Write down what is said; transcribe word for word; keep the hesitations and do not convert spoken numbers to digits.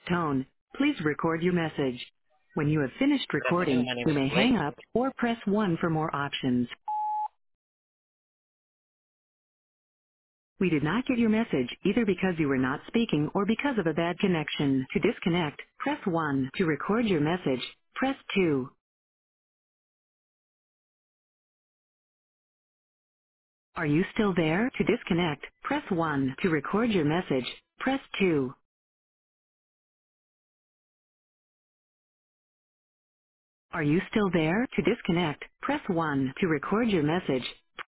tone, please record your message. When you have finished Good afternoon. recording, My name you is may Blake. hang up or press one for more options. We did not get your message either because you were not speaking or because of a bad connection. To disconnect, press one. To record your message, press two. Are you still there? To disconnect, press one. To record your message, press two. Are you still there? To disconnect, press one. To record your message,